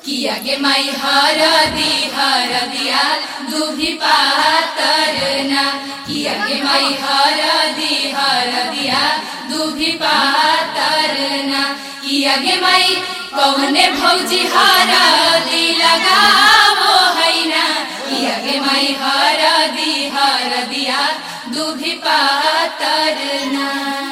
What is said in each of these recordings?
किया के माई हरदिया दूभी पातरना किया के माई हरदिया दूभी पातरना किया के माई कौने भौजी हरदी लगावो हैना किया के माई हरदिया दूभी पातरना।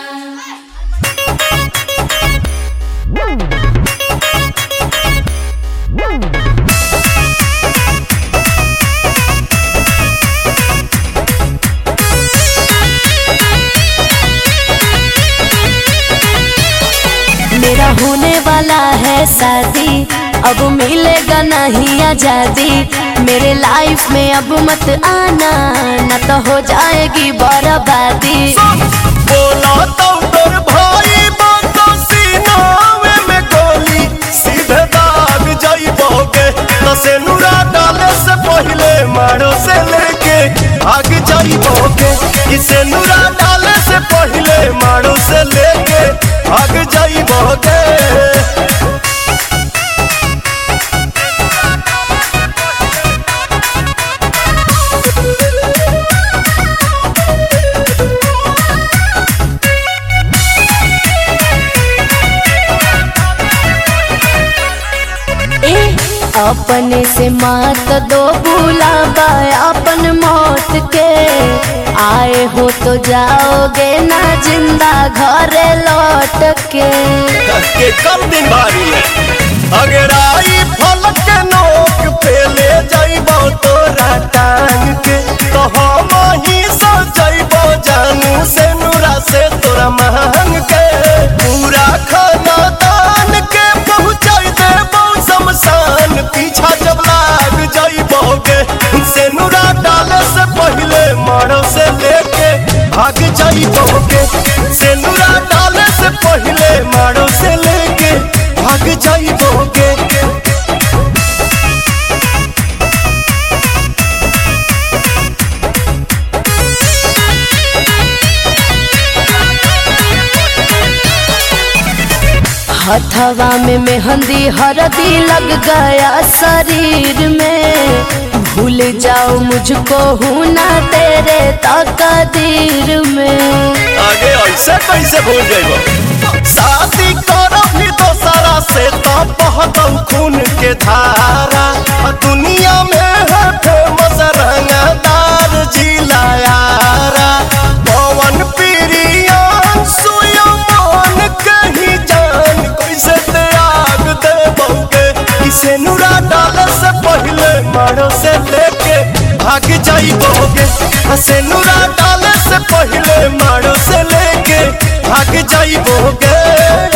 मेरा होने वाला है शादी, अब मिलेगा नहीं आजादी। मेरे लाइफ में अब मत आना, न तो हो जाएगी बर्बादी। बोला तो तोर भाई बात सीनावे में गोली सीधे दाग जाइबोगे। नसे नुरा डाले से पहले मारो से लेके भाग जाइबोगे। इसे नुरा डाले से पहले मारो से लेके भाग जाइबोगे। अपने से मात दो बुलावा अपन मौत के, आए हो तो जाओगे ना जिंदा घरे लौट के। कम दिन भारी है अगर आई फलक के नोक पे ले जाइबो तोरा टांग के, तो हम ही सो जाइबो जानू से नुरा से तोरा मांग के। पूरा खाना दान के पहुँचाई देबो शमशान, पीछा जब लाग जाइबोगे। से नुरा डाले से पहले मारो से लेके भाग जाइबोगे। से नुरा डाले से पहले मारो से लेके भाग जाइबोगे। हथवा में मेहंदी हरदी लग गया शरीर में, भूल जाओ मुझको हूँ ना तेरे तकदीर में। आगे ऐसे कैसे भूल जाइबो, शादी करो भी दोसरा से तो बहतौ खून के धारा। दुनिया में है फेमस रंगदार जिला यारा। पवन प्रियान सुयमान कहीं जान कैसे त्याग देबोगे। इसे नुरा डाले से पहले मारो से लेके भाग जाइबोगे। से नुरा डाले से पहले मारो से लेके भाग जाइबोगे।